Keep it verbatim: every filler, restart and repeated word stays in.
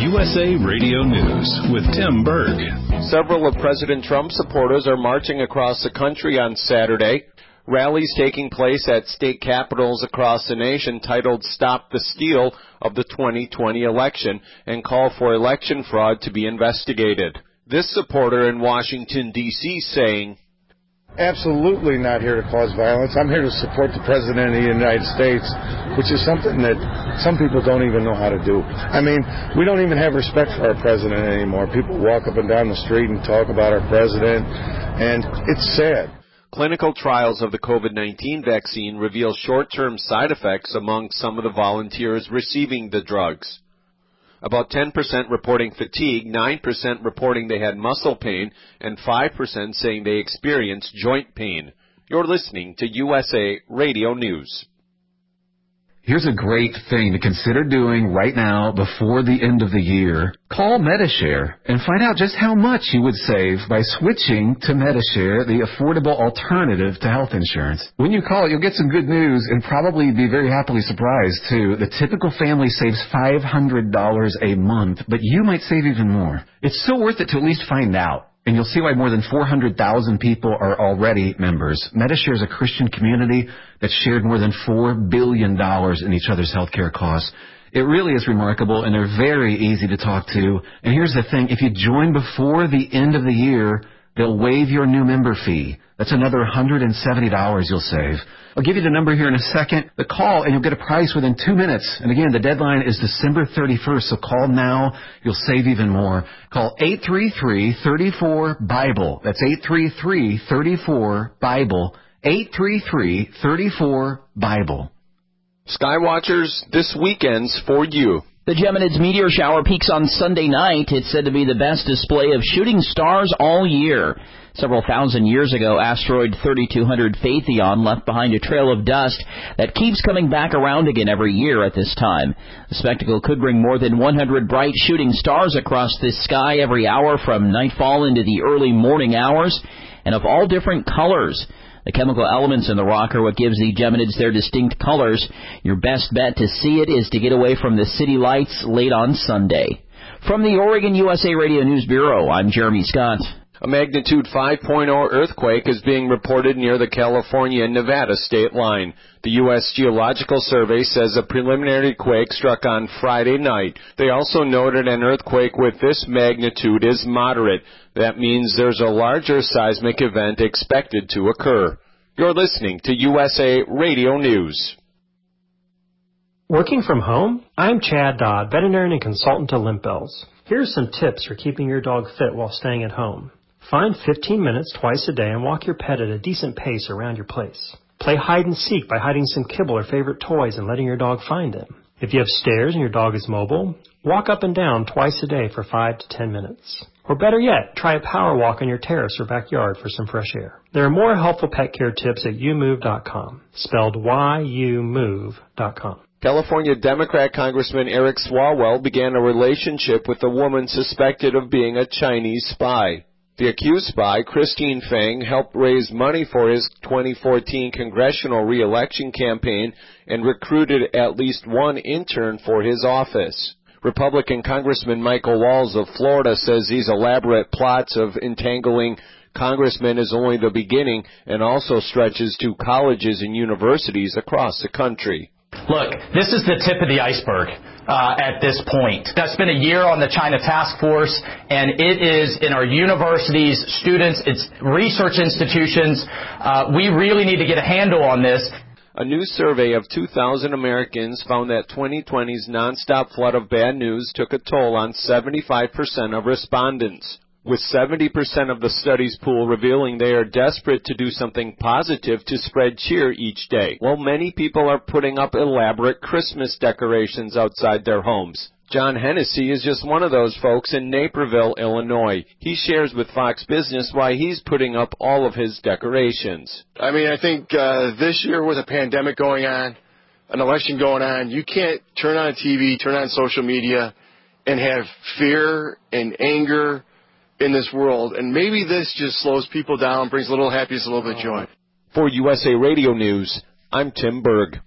U S A Radio News with Tim Berg. Several of President Trump's supporters are marching across the country on Saturday. Rallies taking place at state capitals across the nation titled Stop the Steal of the twenty twenty election and call for election fraud to be investigated. This supporter in Washington, D C saying, absolutely not here to cause violence. I'm here to support the President of the United States, which is something that some people don't even know how to do. I mean, we don't even have respect for our President anymore. People walk up and down the street and talk about our President, and it's sad. Clinical trials of the COVID nineteen vaccine reveal short-term side effects among some of the volunteers receiving the drugs. About ten percent reporting fatigue, nine percent reporting they had muscle pain, and five percent saying they experienced joint pain. You're listening to U S A Radio News. Here's a great thing to consider doing right now before the end of the year. Call Medi-Share and find out just how much you would save by switching to Medi-Share, the affordable alternative to health insurance. When you call, you'll get some good news and probably be very happily surprised, too. The typical family saves five hundred dollars a month, but you might save even more. It's so worth it to at least find out. And you'll see why more than four hundred thousand people are already members. Medi-Share is a Christian community that shared more than four billion dollars in each other's health care costs. It really is remarkable, and they're very easy to talk to. And here's the thing. If you join before the end of the year, they'll waive your new member fee. That's another one hundred seventy dollars you'll save. I'll give you the number here in a second. The call, and you'll get a price within two minutes. And again, the deadline is December thirty-first, so call now. You'll save even more. Call eight three three, three four, BIBLE. That's eight three three, three four, BIBLE. eight three three, three four, BIBLE. Skywatchers, this weekend's for you. The Geminids meteor shower peaks on Sunday night. It's said to be the best display of shooting stars all year. Several thousand years ago, asteroid thirty-two hundred Phaethon left behind a trail of dust that keeps coming back around again every year at this time. The spectacle could bring more than one hundred bright shooting stars across this sky every hour from nightfall into the early morning hours, and of all different colors. The chemical elements in the rock are what gives the Geminids their distinct colors. Your best bet to see it is to get away from the city lights late on Sunday. From the Oregon U S A Radio News Bureau, I'm Jeremy Scott. A magnitude five point oh earthquake is being reported near the California and Nevada state line. The U S Geological Survey says a preliminary quake struck on Friday night. They also noted an earthquake with this magnitude is moderate. That means there's a larger seismic event expected to occur. You're listening to U S A Radio News. Working from home? I'm Chad Dodd, veterinarian and consultant to Limp Bells. Here's some tips for keeping your dog fit while staying at home. Find fifteen minutes twice a day and walk your pet at a decent pace around your place. Play hide and seek by hiding some kibble or favorite toys and letting your dog find them. If you have stairs and your dog is mobile, walk up and down twice a day for five to ten minutes. Or better yet, try a power walk on your terrace or backyard for some fresh air. There are more helpful pet care tips at you move dot com, spelled Y U move dot com. California Democrat Congressman Eric Swalwell began a relationship with a woman suspected of being a Chinese spy. The accused spy, Christine Fang, helped raise money for his twenty fourteen congressional re-election campaign and recruited at least one intern for his office. Republican Congressman Michael Walz of Florida says these elaborate plots of entangling congressmen is only the beginning and also stretches to colleges and universities across the country. Look, this is the tip of the iceberg uh, at this point. I've spent a year on the China Task Force, and it is in our universities, students, it's research institutions. Uh, we really need to get a handle on this. A new survey of two thousand Americans found that twenty twenty's nonstop flood of bad news took a toll on seventy-five percent of respondents, with seventy percent of the study's pool revealing they are desperate to do something positive to spread cheer each day, while many people are putting up elaborate Christmas decorations outside their homes. John Hennessy is just one of those folks in Naperville, Illinois. He shares with Fox Business why he's putting up all of his decorations. I mean, I think uh, this year with a pandemic going on, an election going on, you can't turn on T V, turn on social media, and have fear and anger in this world. And maybe this just slows people down, brings a little happiness, a little bit of joy. For U S A Radio News, I'm Tim Berg.